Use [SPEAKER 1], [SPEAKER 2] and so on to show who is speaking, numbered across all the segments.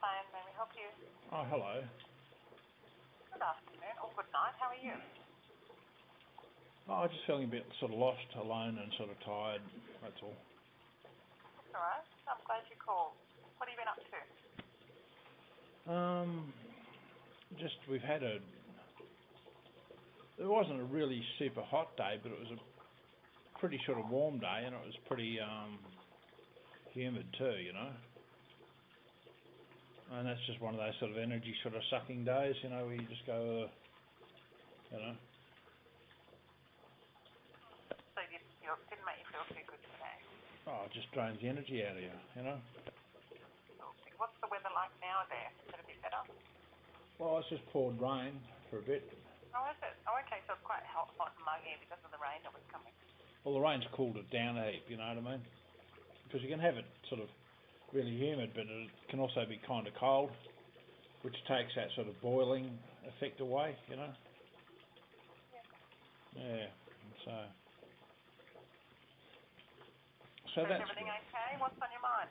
[SPEAKER 1] Plan, may we help you?
[SPEAKER 2] Oh, hello.
[SPEAKER 1] Good afternoon, or good night, how are you?
[SPEAKER 2] Oh, I'm just feeling a bit sort of lost, alone and sort of tired, that's all.
[SPEAKER 1] That's alright, I'm glad you called. What have you been up to?
[SPEAKER 2] We've had it wasn't a really super hot day, but it was a pretty sort of warm day, and it was pretty humid too, you know. And that's just one of those sort of energy sort of sucking days, you know, where you just go, you know.
[SPEAKER 1] So you didn't make you feel too good today?
[SPEAKER 2] Oh, it just drains the energy out of you, you know.
[SPEAKER 1] What's the weather like now there? Is it a bit better?
[SPEAKER 2] Well, it's just poured rain for a bit.
[SPEAKER 1] Oh, is it? Oh, okay, so it's quite hot and muggy because of the rain that was coming.
[SPEAKER 2] Well, the rain's cooled it down a heap, you know what I mean? Because you can have it sort of really humid, but it can also be kind of cold, which takes that sort of boiling effect away, you know? Yeah, so
[SPEAKER 1] Is
[SPEAKER 2] that's
[SPEAKER 1] everything
[SPEAKER 2] good.
[SPEAKER 1] okay? What's on your mind?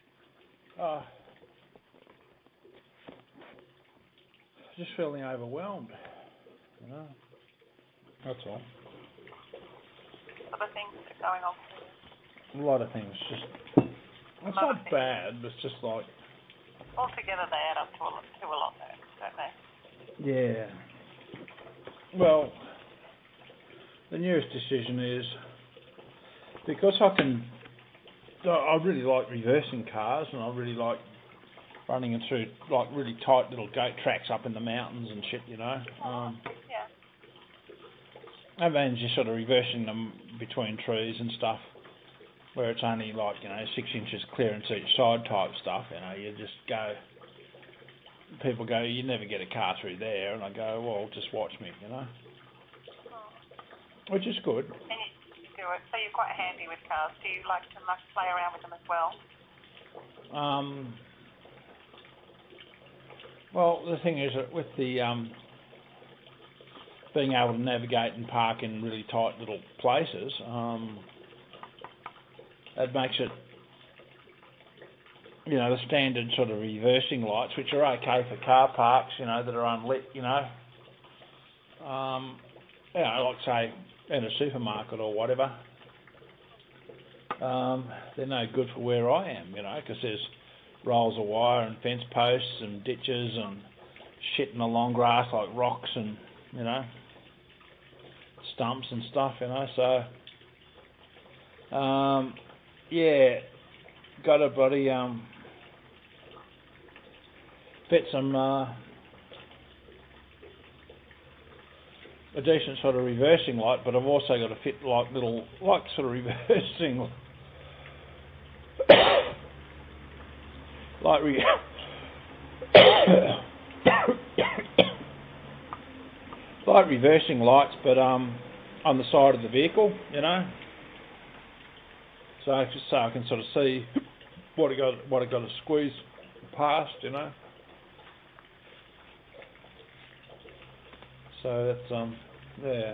[SPEAKER 2] Just feeling overwhelmed, you know? That's all.
[SPEAKER 1] Other things that are going on for you?
[SPEAKER 2] A lot of things, just... It's not bad, but it's just like...
[SPEAKER 1] Altogether they add up to a lot though, don't they?
[SPEAKER 2] Yeah. Well, the newest decision is, because I really like reversing cars, and I really like running them through like really tight little goat tracks up in the mountains and shit, you know.
[SPEAKER 1] Yeah.
[SPEAKER 2] That means you're sort of reversing them between trees and stuff, where it's only like, you know, 6 inches clearance each side type stuff, you know. You just go, people go, you never get a car through there, and I go, well, just watch me, you know. Which is good.
[SPEAKER 1] And you do it, so you're quite handy with cars. Do you like to play around with them as well?
[SPEAKER 2] Well, the thing is that with the being able to navigate and park in really tight little places, that makes it, you know, the standard sort of reversing lights, which are okay for car parks, you know, that are unlit, you know. You know, like say in a supermarket or whatever. They're no good for where I am, you know, because there's rolls of wire and fence posts and ditches and shit in the long grass like rocks and, you know, stumps and stuff, you know, so yeah, got a bloody fit some a decent sort of reversing light, but I've also got to fit like little, like sort of reversing like like reversing lights, but on the side of the vehicle, you know. So just so I can sort of see what I got to squeeze past, you know. So that's yeah.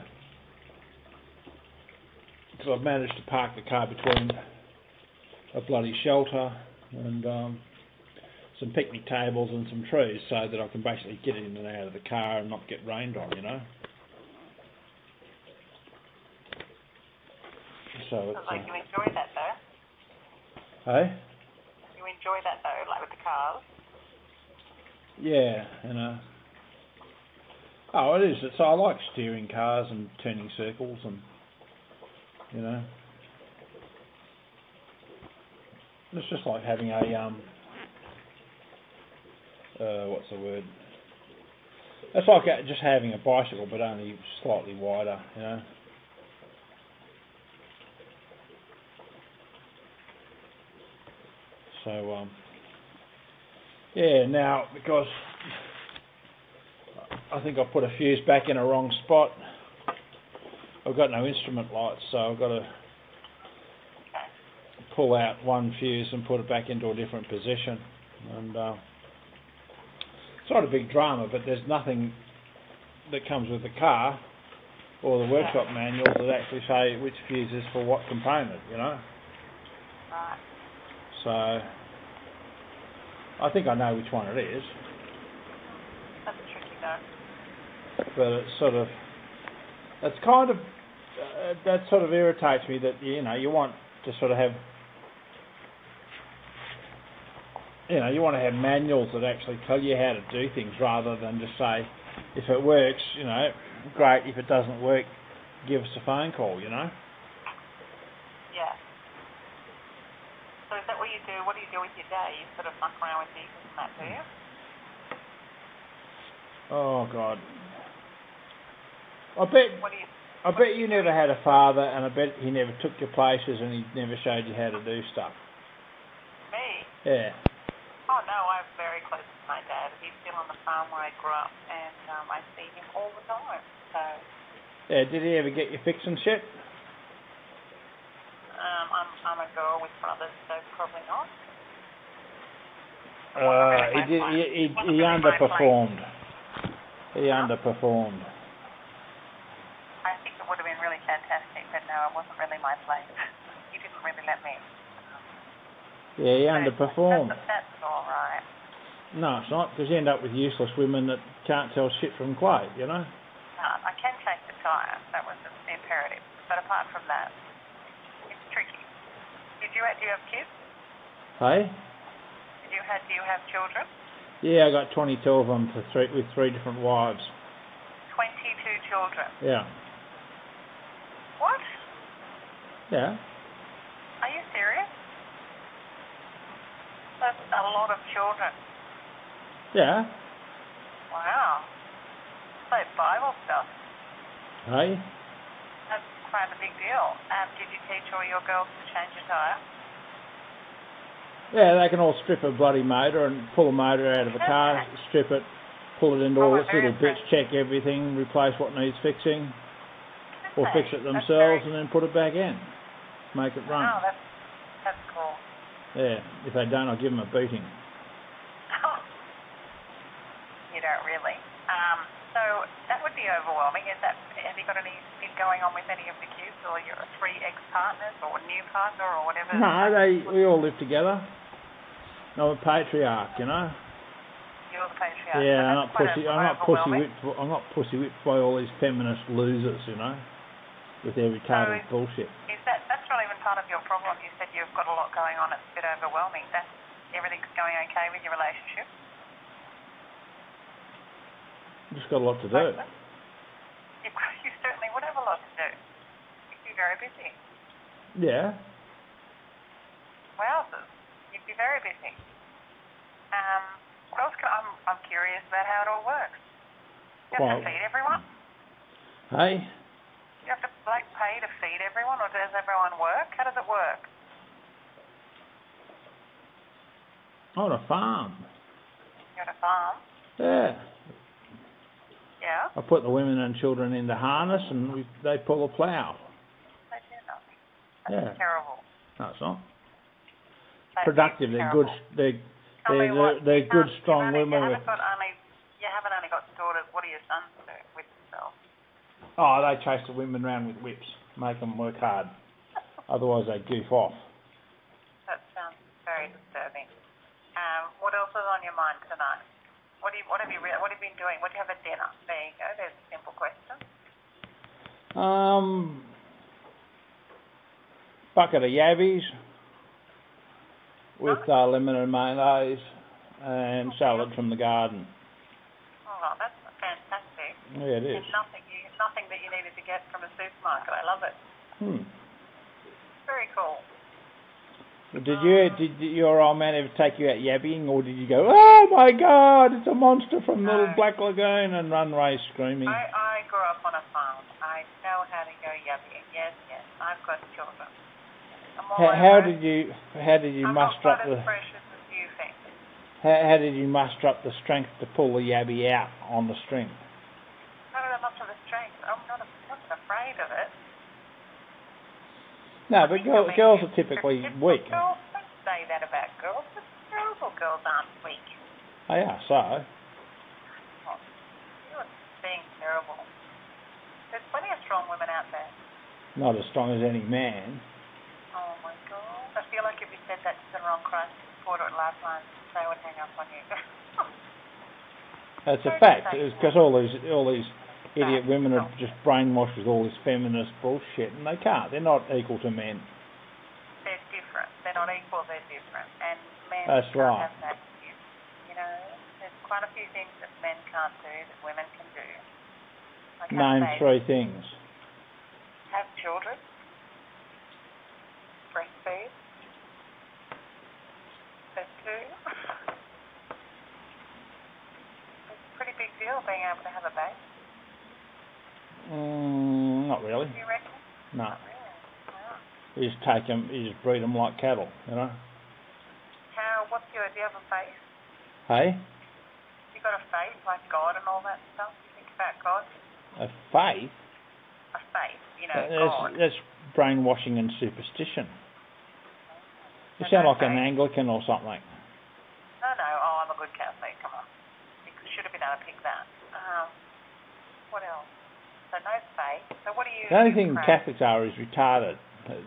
[SPEAKER 2] Because I've managed to park the car between a bloody shelter and some picnic tables and some trees, so that I can basically get in and out of the car and not get rained on, you know. So it's
[SPEAKER 1] like you enjoy that though.
[SPEAKER 2] Hey?
[SPEAKER 1] You enjoy that though, like with the cars?
[SPEAKER 2] Yeah, you know. Oh, it is. So I like steering cars and turning circles and, you know. It's just like having a what's the word? It's like just having a bicycle, but only slightly wider, you know. So yeah. Now because I think I put a fuse back in a wrong spot, I've got no instrument lights, so I've got to pull out one fuse and put it back into a different position. And it's not a big drama, but there's nothing that comes with the car or the workshop manuals that actually say which fuse is for what component, you know.
[SPEAKER 1] Right.
[SPEAKER 2] So I think I know which one it is.
[SPEAKER 1] That's tricky though.
[SPEAKER 2] But it's sort of, it's kind of, that sort of irritates me that, you want to sort of have, you want to have manuals that actually tell you how to do things rather than just say, if it works, great. If it doesn't work, give us a phone call,
[SPEAKER 1] Yeah. So is that what you do? What do you do with your day? You sort of muck around with these and that, do you?
[SPEAKER 2] Oh, God. I bet you never had a father, and I bet he never took you places and he never showed you how to do stuff.
[SPEAKER 1] Me?
[SPEAKER 2] Yeah.
[SPEAKER 1] Oh, no, I'm very close to my dad. He's still on the farm where I grew up, and I see him all the time. So.
[SPEAKER 2] Yeah, did he ever get you fixing shit?
[SPEAKER 1] I'm a girl with brothers, so probably not.
[SPEAKER 2] He underperformed. He underperformed.
[SPEAKER 1] I think it would have been really fantastic, but no, it wasn't really my place. He didn't really let me.
[SPEAKER 2] Yeah, he underperformed.
[SPEAKER 1] That's all right.
[SPEAKER 2] No, it's not, because you end up with useless women that can't tell shit from clay,
[SPEAKER 1] No, I can change the tyre. That was the imperative. But apart from that, it's tricky. Do you have kids?
[SPEAKER 2] Hey?
[SPEAKER 1] Do you have children?
[SPEAKER 2] Yeah, I got 22 of them with 3 different wives.
[SPEAKER 1] 22 children?
[SPEAKER 2] Yeah.
[SPEAKER 1] What?
[SPEAKER 2] Yeah.
[SPEAKER 1] Are you serious? That's a lot of children.
[SPEAKER 2] Yeah.
[SPEAKER 1] Wow. So Bible stuff.
[SPEAKER 2] Hey?
[SPEAKER 1] That's quite a big deal. Did you teach all your girls to change a tyre?
[SPEAKER 2] Yeah, they can all strip a bloody motor and pull a motor out of a car, strip it, pull it into all its little bits, check everything, replace what needs fixing, or fix it themselves and then put it back in, make it run.
[SPEAKER 1] Oh, that's cool.
[SPEAKER 2] Yeah, if they don't, I'll give them a beating.
[SPEAKER 1] You don't really. So that would be overwhelming. Have you got anything going on with any of the kids, or your 3 ex-partners, or a new partner, or whatever?
[SPEAKER 2] No, we all live together. I'm a patriarch,
[SPEAKER 1] You're the patriarch.
[SPEAKER 2] Yeah, I'm not pussy whipped by all these feminist losers, with their retarded bullshit.
[SPEAKER 1] That's not even part of your problem. You said you've got a lot going on. It's a bit overwhelming. Everything's going okay with your relationship?
[SPEAKER 2] Just got a lot to do.
[SPEAKER 1] You certainly would have a lot to do. You'd be very busy.
[SPEAKER 2] Yeah.
[SPEAKER 1] Wowzers. You'd be very busy. What else I'm curious about how it all works. You have to feed everyone?
[SPEAKER 2] Hey?
[SPEAKER 1] You have to pay to feed everyone, or does everyone work? How does it work?
[SPEAKER 2] On a farm.
[SPEAKER 1] You're at a farm?
[SPEAKER 2] Yeah.
[SPEAKER 1] Yeah?
[SPEAKER 2] I put the women and children in the harness and they pull a plough.
[SPEAKER 1] They do nothing. That's terrible.
[SPEAKER 2] No, it's not.
[SPEAKER 1] That's
[SPEAKER 2] productive. They're good. They're good, strong women.
[SPEAKER 1] You haven't only got daughters. What do your sons do with themselves?
[SPEAKER 2] Oh, they chase the women around with whips, make them work hard. Otherwise, they goof off.
[SPEAKER 1] That sounds very disturbing. What else is on your mind tonight? What have you been doing? What do you have at dinner? There you go. There's a simple question.
[SPEAKER 2] Bucket of yabbies with lemon and mayonnaise and salad from the garden.
[SPEAKER 1] Oh, that's fantastic.
[SPEAKER 2] Yeah, it is.
[SPEAKER 1] And nothing that you needed to get from a supermarket. I love it. Very cool.
[SPEAKER 2] Did your old man ever take you out yabbying, or did you go, oh my God, it's a monster from Little Black Lagoon, and run away screaming?
[SPEAKER 1] I grew up on a farm. I know how to go yabbying. Yes, I've got children.
[SPEAKER 2] How did you muster up the?
[SPEAKER 1] I'm not quite as precious as you think.
[SPEAKER 2] How did you muster up the strength to pull the yabby out on the string?
[SPEAKER 1] How did I muster the strength? I wasn't afraid of it.
[SPEAKER 2] No, but girls are typically weak.
[SPEAKER 1] Girls, don't say that about girls. Girls aren't weak.
[SPEAKER 2] They are, so.
[SPEAKER 1] Oh, you're being terrible. There's plenty of strong women out there.
[SPEAKER 2] Not as strong as any man.
[SPEAKER 1] Oh my God. If feel like if you said that to the wrong Christ supporter at Lifeline, they would hang up on you.
[SPEAKER 2] That's a fact. It's because all these idiot women are just brainwashed with all this feminist bullshit, and they can't. They're not equal to men.
[SPEAKER 1] They're different. They're not equal. They're different, and men
[SPEAKER 2] That's
[SPEAKER 1] can't
[SPEAKER 2] right.
[SPEAKER 1] have that. You know, there's quite a few things that men can't do that women can do. Like
[SPEAKER 2] Name 3 things.
[SPEAKER 1] have children, breastfeed. There's 2. It's a pretty big deal being able to have a baby.
[SPEAKER 2] Not really.
[SPEAKER 1] Do you reckon?
[SPEAKER 2] No.
[SPEAKER 1] Not really. Wow.
[SPEAKER 2] You just take them, you just breed them like cattle, you know.
[SPEAKER 1] Do you have a faith?
[SPEAKER 2] Hey?
[SPEAKER 1] You got a faith like God and all that stuff? You think about God?
[SPEAKER 2] A faith?
[SPEAKER 1] A faith, God.
[SPEAKER 2] That's brainwashing and superstition. You
[SPEAKER 1] So
[SPEAKER 2] sound
[SPEAKER 1] no
[SPEAKER 2] like an
[SPEAKER 1] faith.
[SPEAKER 2] Anglican or something.
[SPEAKER 1] No, I'm a good Catholic, come on. You should have been able to pick that. What else? So no faith. So what do you...
[SPEAKER 2] The only thing Catholics are is retarded.
[SPEAKER 1] You're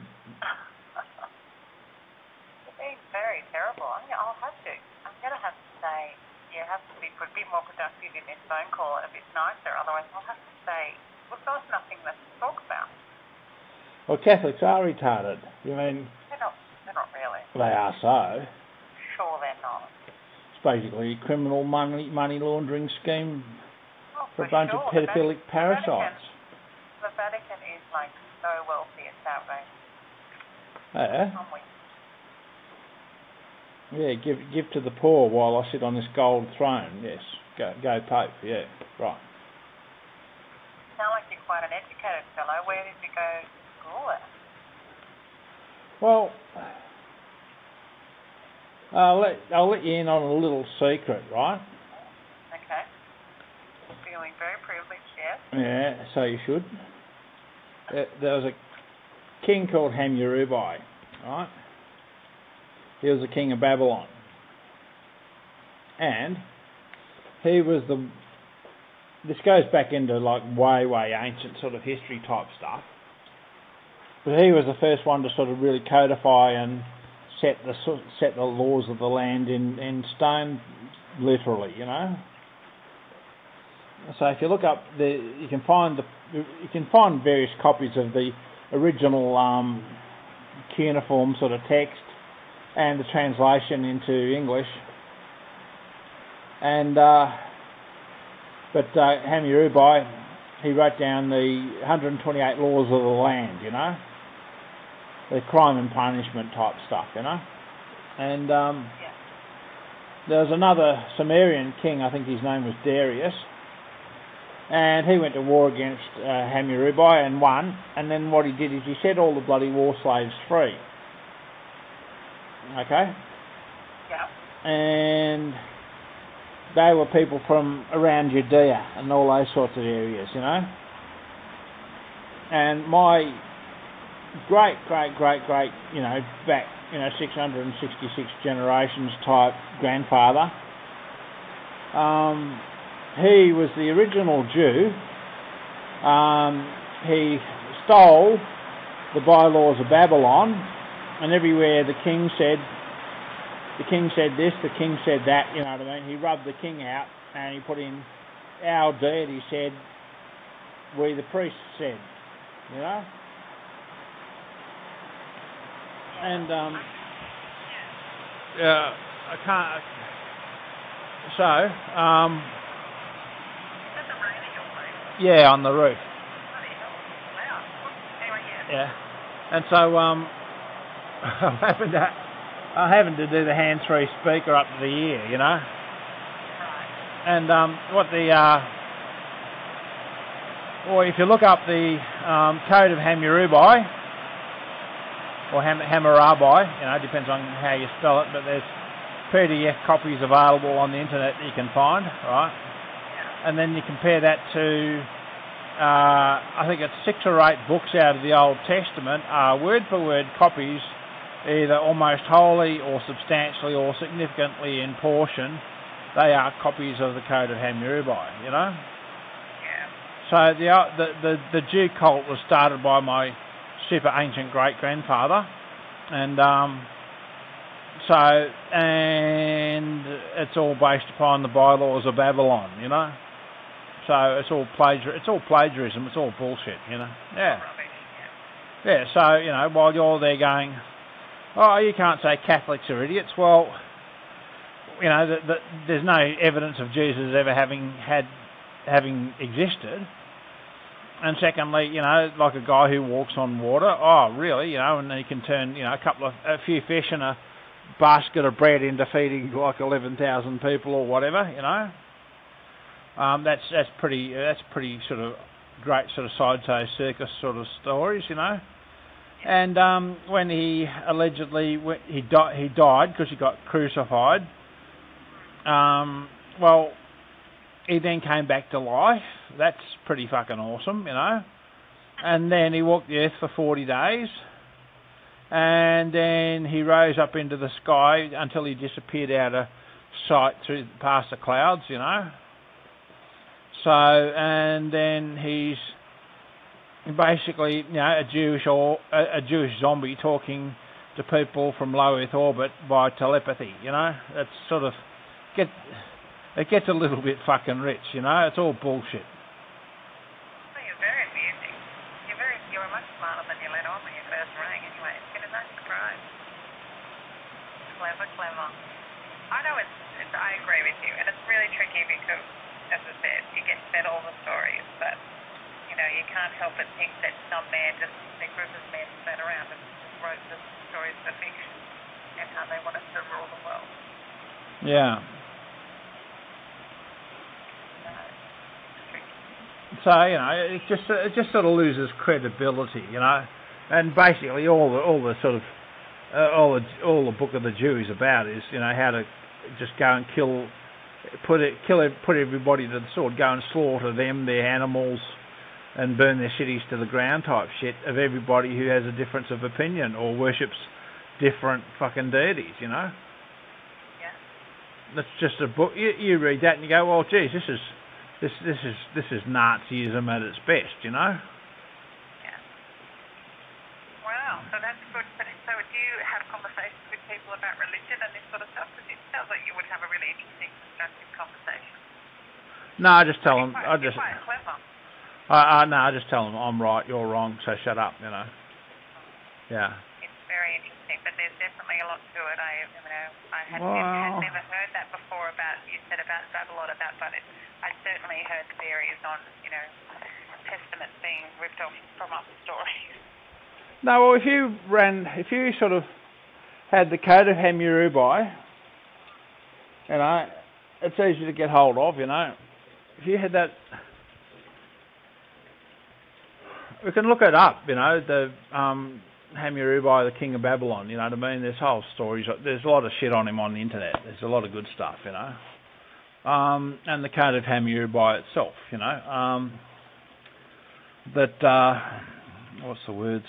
[SPEAKER 1] being very terrible. I'm going to have to say you have to be a bit more productive in this phone call and a bit nicer. Otherwise, I'll have to say, look, there's nothing left to talk about.
[SPEAKER 2] Well, Catholics are retarded. You mean...
[SPEAKER 1] They're not really.
[SPEAKER 2] They are so.
[SPEAKER 1] Sure they're not.
[SPEAKER 2] It's basically a criminal money laundering scheme for a bunch of
[SPEAKER 1] sure.
[SPEAKER 2] pedophilic parasites.
[SPEAKER 1] The Vatican is like so wealthy, it's outrageous.
[SPEAKER 2] Yeah.
[SPEAKER 1] I'm with you.
[SPEAKER 2] Yeah, give to the poor while I sit on this gold throne. Yes, go Pope. Yeah, right.
[SPEAKER 1] Sound like you're quite an educated fellow. Where did you go to school at?
[SPEAKER 2] Well, I'll let you in on a little secret, right?
[SPEAKER 1] Okay. Feeling very privileged, yes?
[SPEAKER 2] Yeah, so you should. There was a king called Hammurabi, right? He was the king of Babylon. And he was this goes back into like way ancient sort of history type stuff. But he was the first one to sort of really codify and set the laws of the land in stone, literally, you know. So if you look up you can find various copies of the original cuneiform sort of text and the translation into English. And but Hammurabi, he wrote down the 128 laws of the land, you know, the crime and punishment type stuff, you know. And there was another Sumerian king, I think his name was Darius, and he went to war against Hammurabi and won. And then what he did is he set all the bloody war slaves free. Okay?
[SPEAKER 1] Yeah.
[SPEAKER 2] And they were people from around Judea and all those sorts of areas, you know. And my great, you know, back, you know, 666 generations type grandfather, he was the original Jew. He stole the bylaws of Babylon, and everywhere the king said this, the king said that, you know what I mean? He rubbed the king out and he put in our deity said, we the priests said, you know? And I can't. So yeah, on the roof. Yeah, and so I happened to do the hands-free speaker up to the ear, you know. And what the or if you look up the Code of Hammurabi or Hammurabi, you know, depends on how you spell it, but there's PDF copies available on the internet that you can find, right? And then you compare that to, I think it's 6 or 8 books out of the Old Testament are word-for-word copies, either almost wholly or substantially or significantly in portion. They are copies of the Code of Hammurabi, you know? So the Jew cult was started by my super ancient great-grandfather, and So, and it's all based upon the bylaws of Babylon, you know. So it's all plagiarism. It's all bullshit, you know. Yeah. Yeah. So you know, while you're there going, oh, you can't say Catholics are idiots. Well, you know, there's no evidence of Jesus ever having existed. And secondly, you know, like a guy who walks on water. Oh, really? You know, and he can turn, you know, a few fish and a basket of bread into feeding like 11,000 people or whatever. You know, that's pretty sort of great sort of sideshow circus sort of stories. You know, and when he allegedly he died because he got crucified. Well, he then came back to life. That's pretty fucking awesome, you know. And then he walked the earth for 40 days. And then he rose up into the sky until he disappeared out of sight past the clouds, you know. So, and then he's basically, you know, a Jewish zombie talking to people from low Earth orbit by telepathy, you know. That's sort of it gets a little bit fucking rich, you know. It's all bullshit.
[SPEAKER 1] Well, you're very amusing. You were much smarter than you let on when you first rang. Anyway, it's been a nice surprise. Clever. I know I agree with you, and it's really tricky because, as I said, you get fed all the stories, but you know you can't help but think that some man, just a group of men, sat around and wrote the stories for fiction and how they wanted to rule the world.
[SPEAKER 2] Yeah. So you know, it just sort of loses credibility, you know, and basically all the sort of all the Book of the Jew is about is, you know, how to just go and put everybody to the sword, go and slaughter them, their animals, and burn their cities to the ground type shit of everybody who has a difference of opinion or worships different fucking deities, you know.
[SPEAKER 1] Yeah.
[SPEAKER 2] That's just a book. You read that and you go, well, geez, this is Nazism at its best, you know.
[SPEAKER 1] Yeah. Wow. So that's good. So do you have conversations with people about religion and this sort of stuff? Because it sounds like you would have a really interesting, constructive conversation.
[SPEAKER 2] No, I just tell them.
[SPEAKER 1] You're quite clever.
[SPEAKER 2] No, I just tell them I'm right, you're wrong, so shut up, you know. Yeah.
[SPEAKER 1] It's very interesting, but there's definitely a lot to it. I had never heard that before you said about Babylon, but I certainly heard theories on, you know, testaments being ripped off from other stories.
[SPEAKER 2] No, well, if you sort of had the Code of Hammurabi, you know, it's easy to get hold of, you know. If you had that, we can look it up, you know, the Hammurabi, the king of Babylon, you know what I mean? There's whole stories, there's a lot of shit on him on the internet, there's a lot of good stuff, you know. And the Code of Hammurabi itself, you know. What's the words?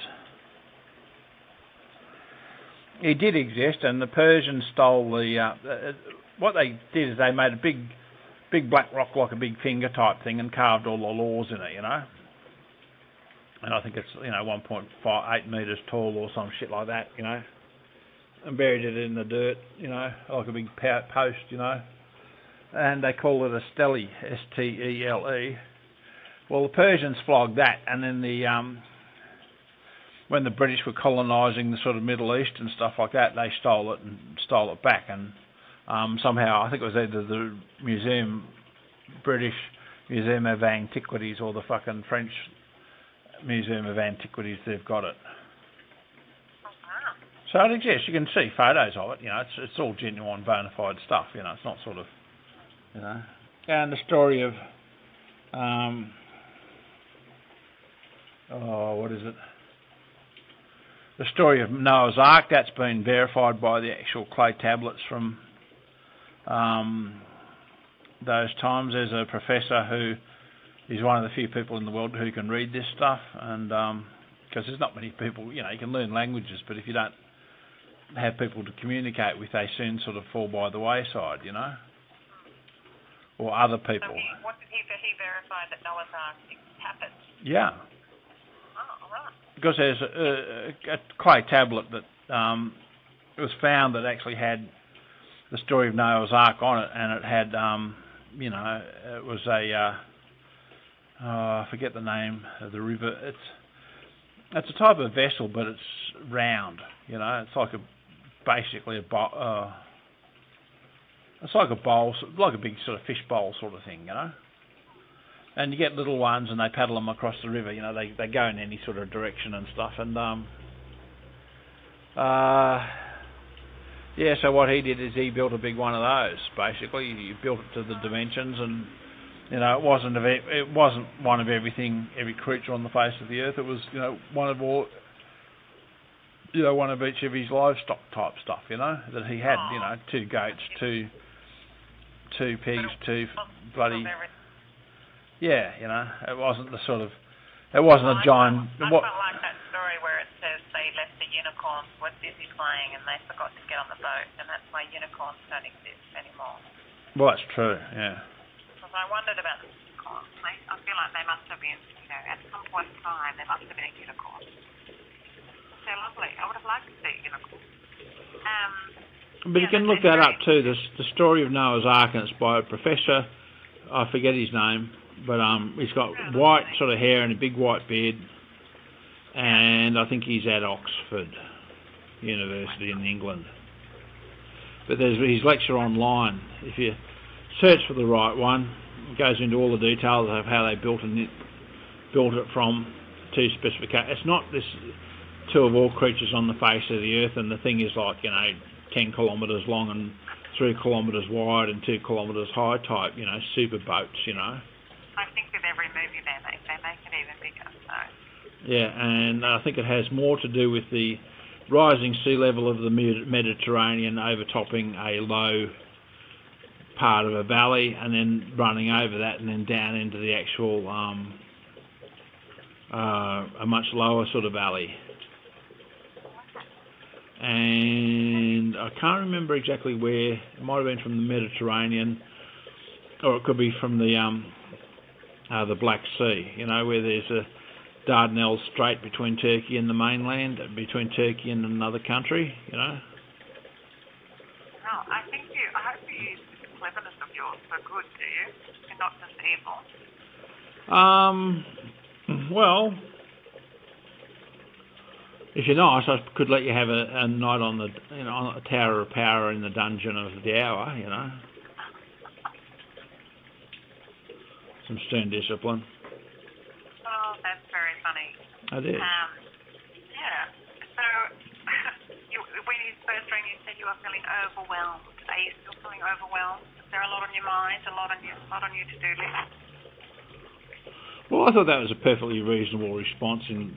[SPEAKER 2] He did exist, and the Persians stole what they did is they made a big black rock like a big finger type thing and carved all the laws in it, you know. And I think it's, you know, 1.8 metres tall or some shit like that, you know. And buried it in the dirt, you know, like a big post, you know. And they call it a stele, S-T-E-L-E. Well, the Persians flogged that, and then when the British were colonising the sort of Middle East and stuff like that, they stole it back, and somehow, I think it was either the British Museum of Antiquities or the fucking French Museum of Antiquities, they've got it. So it exists. You can see photos of it. You know, it's all genuine, bona fide stuff. You know, it's not sort of, you know. And the story of, what is it? The story of Noah's Ark, that's been verified by the actual clay tablets from those times. There's a professor who is one of the few people in the world who can read this stuff, and because there's not many people, you know, you can learn languages, but if you don't have people to communicate with, they soon sort of fall by the wayside, you know, or other people.
[SPEAKER 1] So what did he verify that Noah's Ark happened?
[SPEAKER 2] Yeah.
[SPEAKER 1] Oh, all right.
[SPEAKER 2] Because there's a clay tablet that it was found that actually had the story of Noah's Ark on it, and it had, it was I forget the name of the river. It's a type of vessel, but it's round. It's like basically a bowl. It's like a bowl, like a big sort of fish bowl sort of thing, And you get little ones, and they paddle them across the river. They go in any sort of direction and stuff. And so what he did is he built a big one of those. Basically, he built it to the dimensions, and it wasn't one of every creature on the face of the earth. It was one of all. One of each of his livestock type stuff, that he had, 2 goats, two pigs, 2 bloody, it wasn't it wasn't a giant.
[SPEAKER 1] I quite like that story where it says they left the unicorns were busy playing and they forgot to get on the boat, and that's why unicorns don't exist anymore.
[SPEAKER 2] Well, that's true, yeah.
[SPEAKER 1] Because I wondered about the unicorns. I feel like they must have been, at some point in time, there must have been a unicorn. They're lovely. I would have liked to see a unicorn.
[SPEAKER 2] But you can look that up too. The story of Noah's Ark, and it's by a professor. I forget his name, but he's got white sort of hair and a big white beard, and I think he's at Oxford University in England. But there's his lecture online. If you search for the right one, it goes into all the details of how they built it from 2 specifications. It's not this 2 of all creatures on the face of the earth, and the thing is like 10 kilometres long and 3 kilometres wide and 2 kilometres high type, super boats,
[SPEAKER 1] I think with every movie they make it even bigger, so.
[SPEAKER 2] Yeah, and I think it has more to do with the rising sea level of the Mediterranean overtopping a low part of a valley and then running over that and then down into the actual, a much lower sort of valley. And I can't remember exactly where. It might have been from the Mediterranean, or it could be from the Black Sea. Where there's a Dardanelles Strait between Turkey and the mainland, between Turkey and another country.
[SPEAKER 1] No, I hope you use the cleverness of yours for good, do you? And not just evil.
[SPEAKER 2] Well. If you're nice, I could let you have a night on the, on a Tower of Power in the Dungeon of the Hour, Some stern discipline.
[SPEAKER 1] Oh, that's very funny.
[SPEAKER 2] It is.
[SPEAKER 1] Yeah. So, when you first rang, you said you were feeling overwhelmed. Are you still feeling overwhelmed? Is there a lot on your mind, a lot on your to-do list?
[SPEAKER 2] Well, I thought that was a perfectly reasonable response in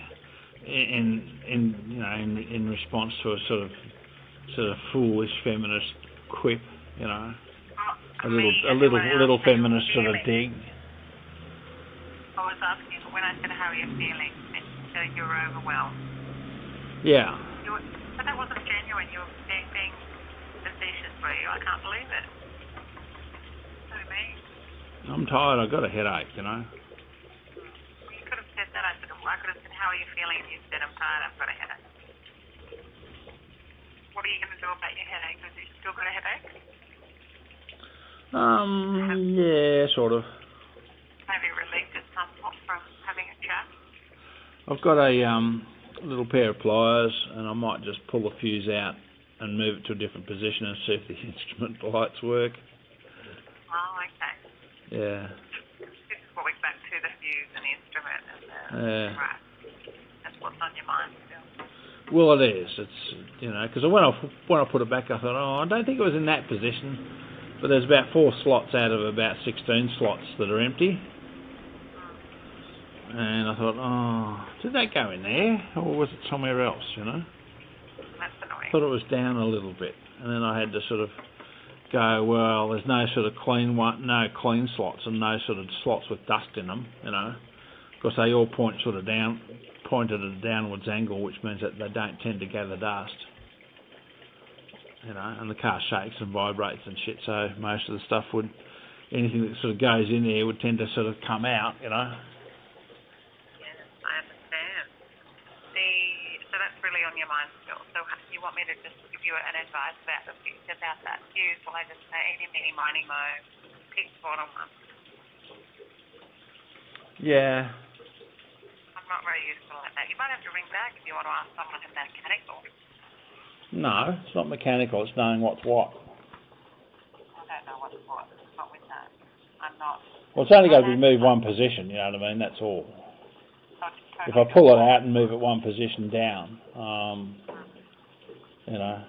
[SPEAKER 2] response to a sort of foolish feminist quip, a little feminist sort of dig.
[SPEAKER 1] I was asking when I said how are you feeling, you were overwhelmed.
[SPEAKER 2] Yeah.
[SPEAKER 1] But that wasn't genuine. You were being facetious, were you? I can't believe it. What do you mean?
[SPEAKER 2] I'm tired. I've got a headache,
[SPEAKER 1] You could have said that. I could have said, how are you feeling? And you said, I'm tired, I've got a headache. What are you going to do about your headache? Have you still got a headache?
[SPEAKER 2] Yeah, sort of.
[SPEAKER 1] Have you relieved it somewhat from having a chat?
[SPEAKER 2] I've got a little pair of pliers, and I might just pull the fuse out and move it to a different position and see if the instrument lights work.
[SPEAKER 1] Oh, okay.
[SPEAKER 2] Yeah.
[SPEAKER 1] This is what we're back to, the fuse and the instrument. Right. That's what's on your mind still.
[SPEAKER 2] Well, it is. It's, because when I put it back, I thought, I don't think it was in that position. But there's about 4 slots out of about 16 slots that are empty. And I thought, did that go in there? Or was it somewhere else,
[SPEAKER 1] That's annoying.
[SPEAKER 2] I thought it was down a little bit. And then I had to sort of go, well, there's no sort of no clean slots and no sort of slots with dust in them, because they all point at a downwards angle, which means that they don't tend to gather dust, and the car shakes and vibrates and shit, so most of the stuff anything that sort of goes in there would tend to sort of come out,
[SPEAKER 1] Yes, I understand. So that's really on your mind still. So you want me to to just give you an advice about that fuse, will I just say eeny, meeny, miny, mo, pick bottom one?
[SPEAKER 2] Yeah.
[SPEAKER 1] I'm not very useful at that. You might have to ring back if you want to ask someone in mechanical.
[SPEAKER 2] No, it's not mechanical, it's knowing what's what.
[SPEAKER 1] I don't know what's what. Not with that. I'm not.
[SPEAKER 2] Well, it's only got to be moved one position, you know what I mean, that's all. If I pull it out and move it one position down, you know,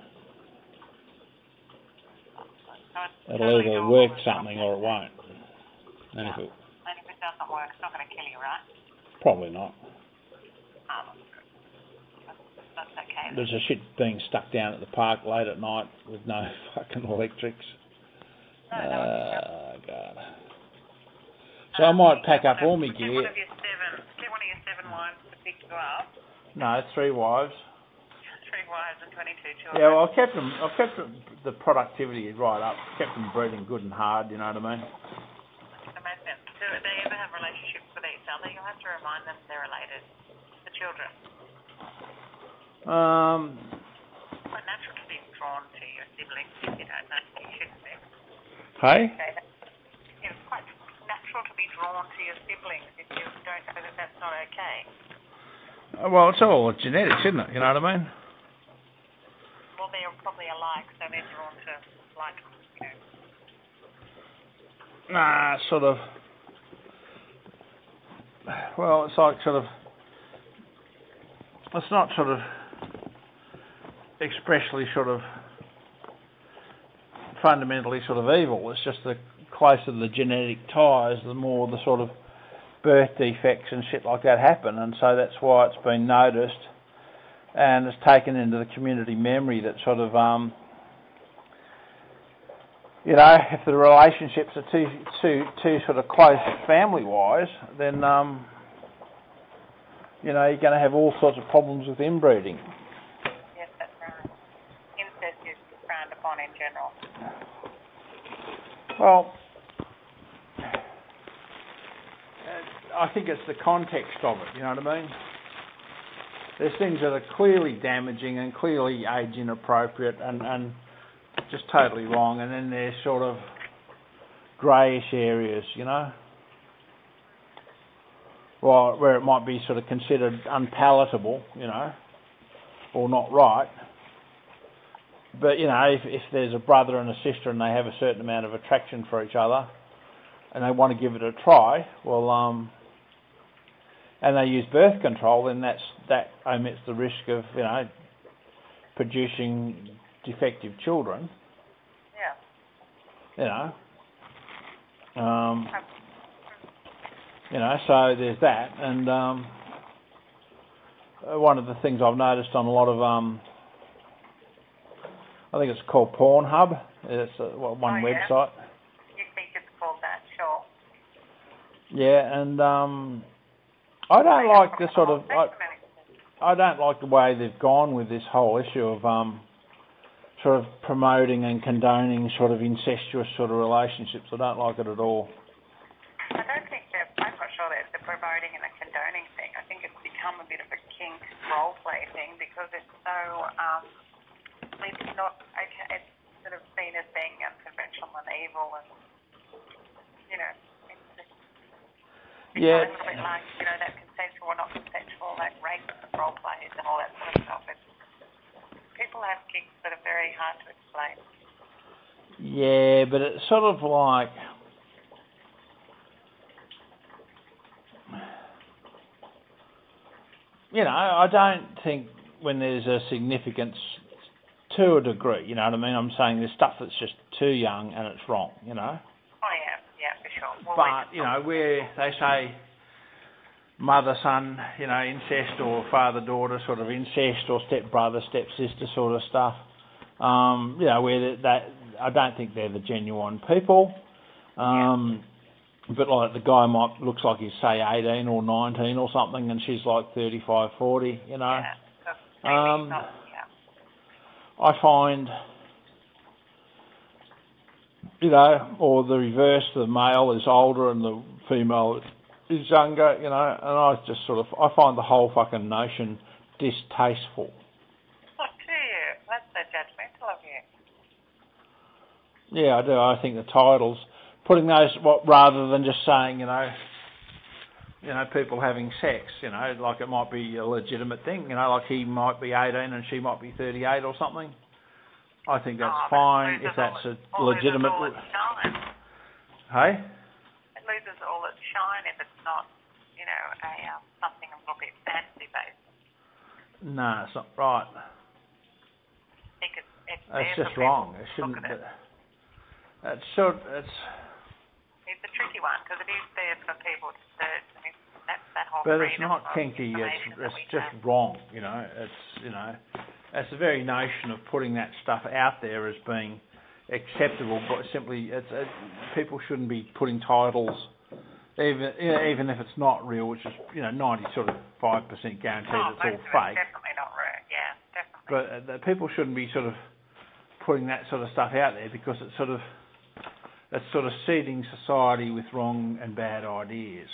[SPEAKER 2] it'll either work something or it won't. And if it
[SPEAKER 1] doesn't work, it's not going to kill you, right?
[SPEAKER 2] Probably not.
[SPEAKER 1] That's okay.
[SPEAKER 2] There's a shit being stuck down at the park late at night with no fucking electrics. God. So I might pack up all my gear.
[SPEAKER 1] Get one of your seven wives to pick you up.
[SPEAKER 2] No, 3 wives.
[SPEAKER 1] 3 wives and 22 children.
[SPEAKER 2] Yeah, well, I've kept the productivity right up. Kept them breathing good and hard, you know what I mean?
[SPEAKER 1] Imagine. Do they ever have relationships with each other? You'll have to remind them they're related. The children. Quite natural to be drawn to your siblings if you don't know. You shouldn't be.
[SPEAKER 2] Hey?
[SPEAKER 1] Okay, it's quite natural to be drawn to your siblings if you don't know that that's not okay.
[SPEAKER 2] Well, it's all genetics, isn't it? You know what I mean?
[SPEAKER 1] Well, they're probably alike, so they're drawn to, like, you know.
[SPEAKER 2] Nah, sort of. Well, it's like sort of. It's not sort of expressly sort of fundamentally sort of evil. It's just the closer the genetic ties, the more the sort of birth defects and shit like that happen, and so that's why it's been noticed and it's taken into the community memory that sort of you know, if the relationships are too sort of close family wise, then you know, you're going to have all sorts of problems with inbreeding.
[SPEAKER 1] Yes, that's right. Incest is frowned upon in general.
[SPEAKER 2] Well, I think it's the context of it, you know what I mean? There's things that are clearly damaging and clearly age inappropriate and just totally wrong, and then there's sort of greyish areas, you know? Well, where it might be sort of considered unpalatable, you know, or not right. But, you know, if there's a brother and a sister and they have a certain amount of attraction for each other and they want to give it a try, well, and they use birth control, then that omits the risk of, you know, producing defective children.
[SPEAKER 1] Yeah.
[SPEAKER 2] You know. You know, so there's that, and one of the things I've noticed on a lot of, I think it's called Pornhub, it's one website.
[SPEAKER 1] You think it's called that, sure.
[SPEAKER 2] Yeah, and I don't like the sort of, I don't like the way they've gone with this whole issue of sort of promoting and condoning sort of incestuous sort of relationships. I don't like it at all.
[SPEAKER 1] I'm not sure that it's a promoting and a condoning thing. I think it's become a bit of a kink role play thing because it's so, it's not okay. It's sort of seen as being unconventional and evil, and you know, it's just a little bit like, you know, that consensual or not consensual, like rape role plays and all that sort of stuff. People have kinks that are very hard to explain.
[SPEAKER 2] Yeah, but it's sort of like, you know, I don't think when there's a significance to a degree, you know what I mean? I'm saying there's stuff that's just too young and it's wrong, you know?
[SPEAKER 1] Oh, yeah, for sure. Well,
[SPEAKER 2] but, you know, where they say mother-son, you know, incest, or father-daughter sort of incest, or step-brother, step-sister sort of stuff, you know, where that I don't think they're the genuine people. But like the guy looks like he's say 18 or 19 or something, and she's like 35, 40, you know. I find, you know, or the reverse, the male is older and the female is younger, you know, and I find the whole fucking notion distasteful.
[SPEAKER 1] Oh, do you? That's so
[SPEAKER 2] Yeah, I do. I think the titles, putting those, rather than just saying, people having sex, like it might be a legitimate thing, like he might be 18 and she might be 38 or something. I think that's fine if that's a legitimate.
[SPEAKER 1] All its shine.
[SPEAKER 2] Hey?
[SPEAKER 1] It loses all its shine if it's not, something a little bit fantasy based.
[SPEAKER 2] No, it's not right.
[SPEAKER 1] I think it's
[SPEAKER 2] That's just wrong. It shouldn't. It's
[SPEAKER 1] a tricky one because it is there for people to search. I mean, that whole.
[SPEAKER 2] But it's not kinky. It's just wrong. It's the very notion of putting that stuff out there as being acceptable, but simply people shouldn't be putting titles, even if it's not real, which is 95% guaranteed it's all fake.
[SPEAKER 1] Definitely not real. Yeah, definitely.
[SPEAKER 2] But people shouldn't be sort of putting that sort of stuff out there because it's sort of seeding society with wrong and bad ideas.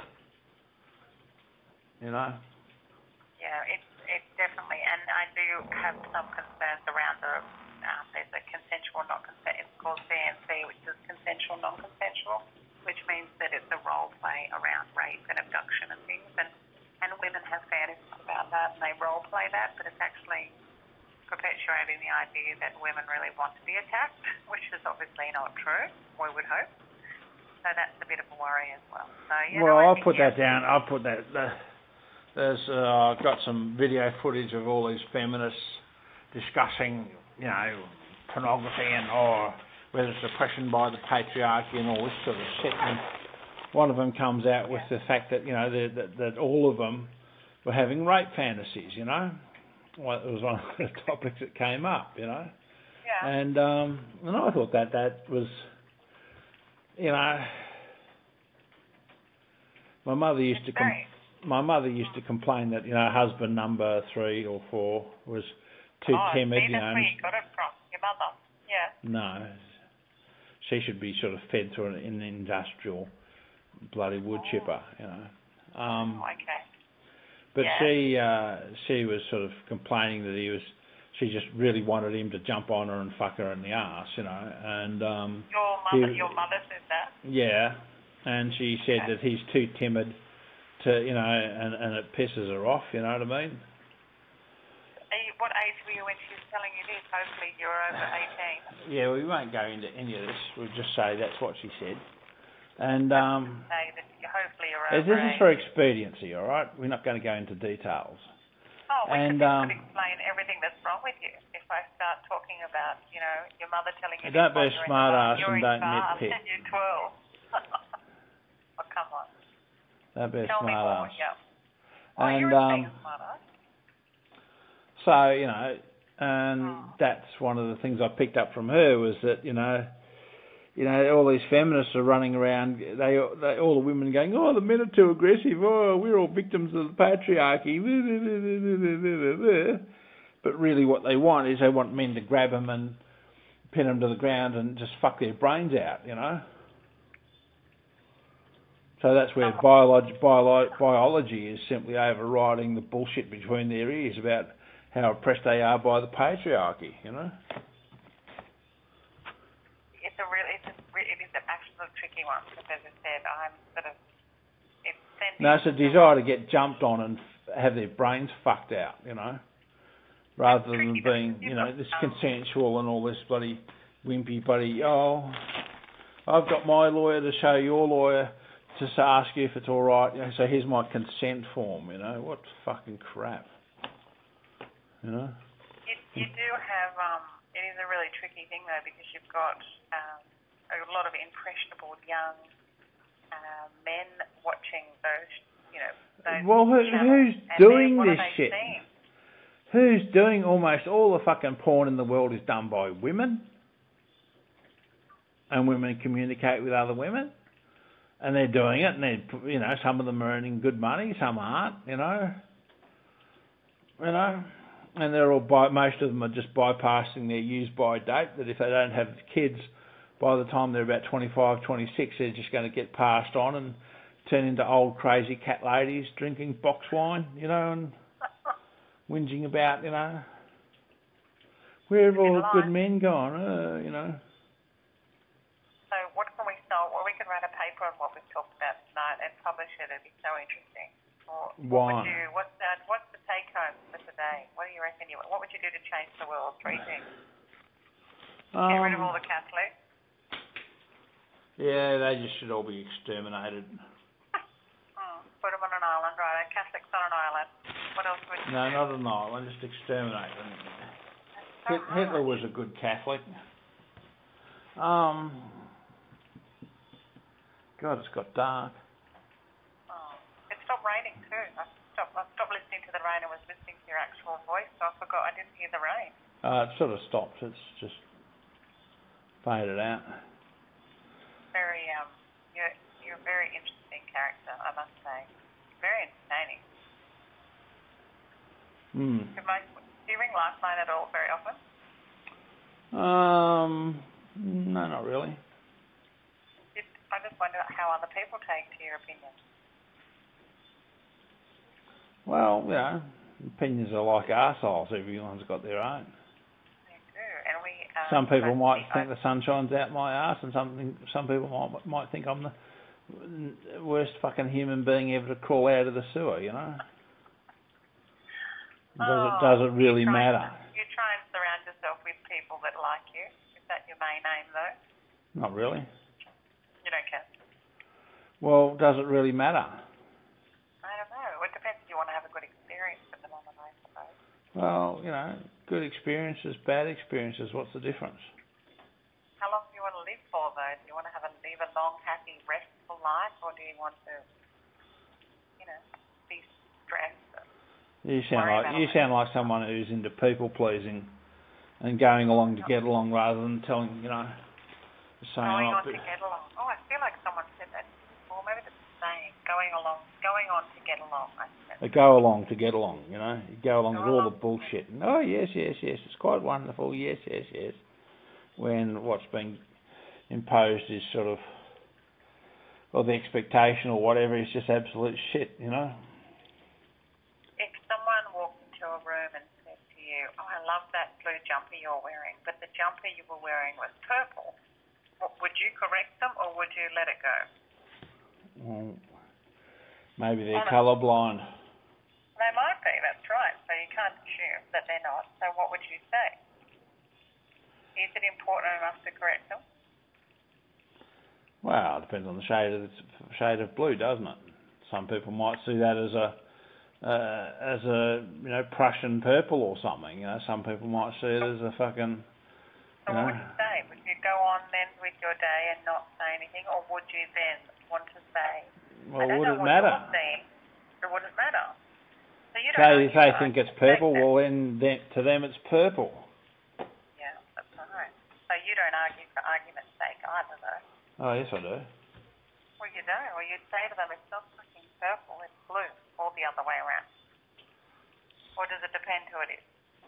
[SPEAKER 1] Yeah, it's definitely, and I do have some concerns around there's a consensual, not consensual. It's called CNC, which is consensual, non-consensual, which means that it's a role play around rape and abduction and things, and women have fantasies about that and they role play that, but it's actually perpetuating the idea that women really want to be attacked, which is obviously not true, we would hope. So that's a bit of a worry as well. So,
[SPEAKER 2] I'll put that down. I'll put that. I've got some video footage of all these feminists discussing, pornography or whether it's oppression by the patriarchy and all this sort of shit. And one of them comes out with the fact that that all of them were having rape fantasies. Well, it was one of the topics that came up.
[SPEAKER 1] Yeah.
[SPEAKER 2] And I thought that was, my mother used to complain that husband number 3 or 4 was too timid.
[SPEAKER 1] That's where you got it from, your mother. Yeah.
[SPEAKER 2] No, she should be sort of fed through an industrial bloody wood chipper.
[SPEAKER 1] Okay.
[SPEAKER 2] But she was sort of complaining that she just really wanted him to jump on her and fuck her in the arse, and
[SPEAKER 1] your mother said that?
[SPEAKER 2] Yeah, and she said that he's too timid to, and it pisses her off, you know what I mean?
[SPEAKER 1] What age were you when she was telling you this? Hopefully you were over 18.
[SPEAKER 2] Yeah, we won't go into any of this. We'll just say that's what she said. And
[SPEAKER 1] say that hopefully you're over
[SPEAKER 2] this is for expediency, all right? We're not going to go into details.
[SPEAKER 1] Oh, we could explain everything that's wrong with you. If I start talking about, your mother telling you...
[SPEAKER 2] Don't be a smart ass and don't nitpick.
[SPEAKER 1] You're 12. Oh, come on.
[SPEAKER 2] Don't be a
[SPEAKER 1] Tell
[SPEAKER 2] smart ass.
[SPEAKER 1] Yeah.
[SPEAKER 2] And
[SPEAKER 1] you're a smart ass.
[SPEAKER 2] so, and that's one of the things I picked up from her was that, all these feminists are running around, all the women going, oh, the men are too aggressive, oh, we're all victims of the patriarchy, but really what they want is they want men to grab them and pin them to the ground and just fuck their brains out, So that's where biology is simply overriding the bullshit between their ears about how oppressed they are by the patriarchy,
[SPEAKER 1] It is an absolute tricky one because, as I said, I'm sort of...
[SPEAKER 2] it's a desire to get jumped on and have their brains fucked out, rather than being, this consensual and all this bloody wimpy bloody, I've got my lawyer to show your lawyer to ask you if it's all right, so here's my consent form, what fucking crap,
[SPEAKER 1] You do have, it is a really tricky thing though because you've got a lot of impressionable young men watching those, those
[SPEAKER 2] well, who's doing this shit? Who's doing almost all the fucking porn in the world is done by women, and women communicate with other women. And they're doing it, and they, some of them are earning good money, some aren't, and they're all most of them are just bypassing their use-by date. That if they don't have kids by the time they're about 25, 26, they're just going to get passed on and turn into old crazy cat ladies drinking box wine, and whinging about, where have all the good men gone,
[SPEAKER 1] could write a paper on what we've talked about tonight and publish it. It'd be so interesting. Or
[SPEAKER 2] Why?
[SPEAKER 1] What's the take home for today? What do you reckon? What would you do to change the world? 3 things. Get rid of all the Catholics.
[SPEAKER 2] Yeah, they just should all be exterminated.
[SPEAKER 1] Put them on an island, right? Catholics on an island. What else would you do?
[SPEAKER 2] No, not an island, just exterminate them. Hitler was a good Catholic. God, it's got dark.
[SPEAKER 1] It stopped raining too. I stopped listening to the rain and was listening to your actual voice, so I forgot I didn't hear the rain.
[SPEAKER 2] It sort of stopped. It's just faded out.
[SPEAKER 1] Very you're a very interesting character, I must say. Very entertaining. Do you ring Lifeline at all very often?
[SPEAKER 2] No, not really.
[SPEAKER 1] I just wonder how other people take to your opinions.
[SPEAKER 2] Well, you know, opinions are like arseholes. Everyone's got their own.
[SPEAKER 1] They do, and we.
[SPEAKER 2] Some people might think the sun shines out my arse, and some people might think I'm the worst fucking human being ever to crawl out of the sewer. You know. Does it really matter?
[SPEAKER 1] You try and surround yourself with people that like you. Is that your main aim, though?
[SPEAKER 2] Not really.
[SPEAKER 1] You don't care?
[SPEAKER 2] Well, does it really matter?
[SPEAKER 1] I don't know. It depends if you want to have a good experience with them on the way, I suppose.
[SPEAKER 2] Well, you know, good experiences, bad experiences. What's the difference?
[SPEAKER 1] How long do you want to live for, though? Do you want to live a long, happy, restful life, or do you want to, be stressed?
[SPEAKER 2] You sound like someone who's into people pleasing and going along to get along rather than saying
[SPEAKER 1] going on to get along. Oh, I feel like someone said that. Or maybe it's the saying, going on to get along.
[SPEAKER 2] Go along to get along, you know. You go along with all the bullshit. Oh, yes, it's quite wonderful. Yes. When what's being imposed is sort of, or the expectation or whatever is just absolute shit, you know.
[SPEAKER 1] If someone walked into a room and said to you, "Oh, I love that blue jumper you're wearing, but the jumper you were wearing was purple," would you correct them or would you let it go?
[SPEAKER 2] Well, maybe they're colourblind.
[SPEAKER 1] They might be, that's right. So you can't assume that they're not. So what would you say? Is it important enough to correct them?
[SPEAKER 2] Well, it depends on the shade of blue, doesn't it? Some people might see that as a Prussian purple or something. You know, some people might see it as a fucking.
[SPEAKER 1] So what would you say? Would you go on then with your day and not say anything, or would you then want to say?
[SPEAKER 2] Well, would it matter?
[SPEAKER 1] It wouldn't matter. So you
[SPEAKER 2] don't. If they think it's purple, well then to them it's purple.
[SPEAKER 1] Yeah, that's right. So you don't argue for argument's sake either, though.
[SPEAKER 2] Oh yes, I do.
[SPEAKER 1] Well, you don't. Well, you'd say to them, it's not fucking purple, it's blue, or the other way around. Or does it depend who it is?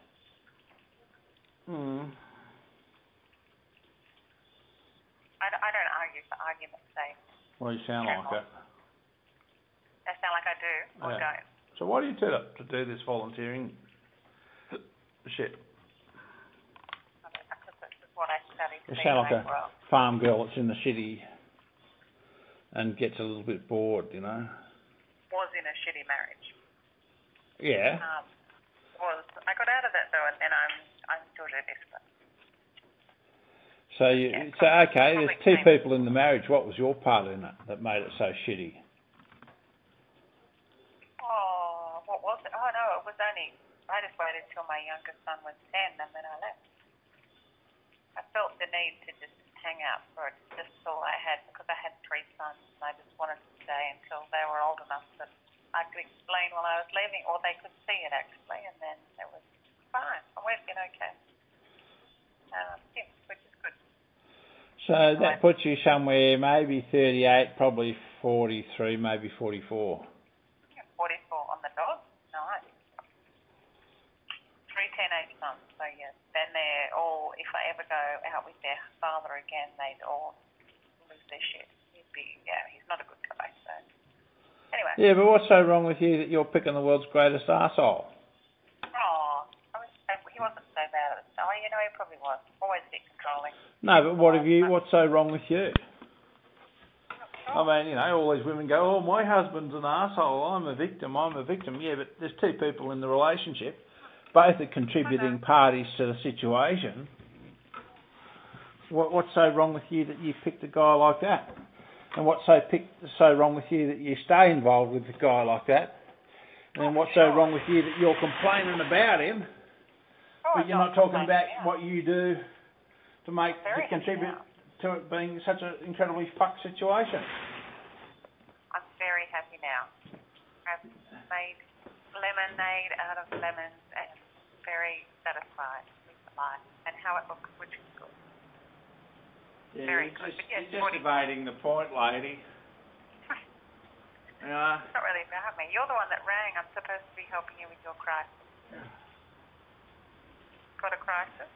[SPEAKER 1] I don't argue for argument's sake.
[SPEAKER 2] Well, you sound like it.
[SPEAKER 1] I sound like I do, or don't.
[SPEAKER 2] So why do you turn up to do this volunteering shit?
[SPEAKER 1] Because this is what I studied.
[SPEAKER 2] You sound like a farm girl that's in the city and gets a little bit bored, you know.
[SPEAKER 1] Was in a shitty marriage.
[SPEAKER 2] Yeah.
[SPEAKER 1] I got out of that though, and then I'm still desperate.
[SPEAKER 2] So there's two people in the marriage. What was your part in it that made it so shitty?
[SPEAKER 1] Oh, what was it? Oh no, it was I just waited till my youngest son was 10 and then I left. I felt the need to just hang out for it, just all I had, because I had 3 sons and I just wanted to stay until they were old enough that I could explain while I was leaving, or they could see it actually, and then it was fine. I went in okay. Which is good.
[SPEAKER 2] So that puts you somewhere maybe 38, probably 43, maybe 44.
[SPEAKER 1] Yeah, 44 on the dot. Nice. 3 teenage sons, so yes. Then they're all, if I ever go out with their father again, they'd all lose their shit. He's not a good guy, so. Anyway.
[SPEAKER 2] Yeah, but what's so wrong with you that you're picking the world's greatest arsehole?
[SPEAKER 1] Oh, he wasn't so bad at the start. He probably was. Always a bit controlling.
[SPEAKER 2] No, but what's so wrong with you?
[SPEAKER 1] Sure.
[SPEAKER 2] I mean, all these women go, oh, my husband's an arsehole, I'm a victim. Yeah, but there's two people in the relationship, both are contributing parties to the situation. What's so wrong with you that you picked a guy like that? And what's so wrong with you that you stay involved with a guy like that? And then what's so wrong with you that you're complaining about him, but you're not talking about what you do to contribute to it being such an incredibly fucked situation?
[SPEAKER 1] I'm very happy now. I've made lemonade out of lemons and very satisfied with life and how it looks, which is good.
[SPEAKER 2] Yeah,
[SPEAKER 1] Very good.
[SPEAKER 2] You're just evading the point, lady.
[SPEAKER 1] It's not really about me. You're the one that rang. I'm supposed to be helping you with your crisis.
[SPEAKER 2] Yeah.
[SPEAKER 1] Got a crisis?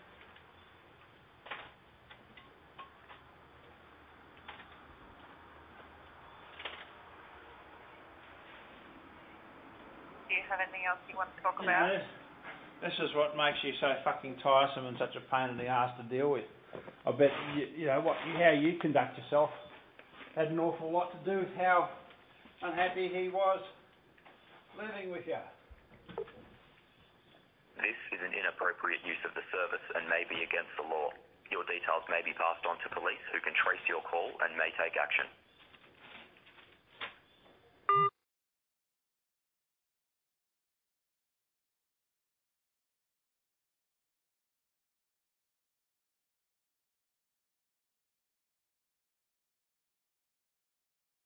[SPEAKER 1] Do you have anything else you want to talk about?
[SPEAKER 2] This is what makes you so fucking tiresome and such a pain in the ass to deal with. I bet how you conduct yourself had an awful lot to do with how unhappy he was living with you.
[SPEAKER 3] This is an inappropriate use of the service and may be against the law. Your details may be passed on to police who can trace your call and may take action.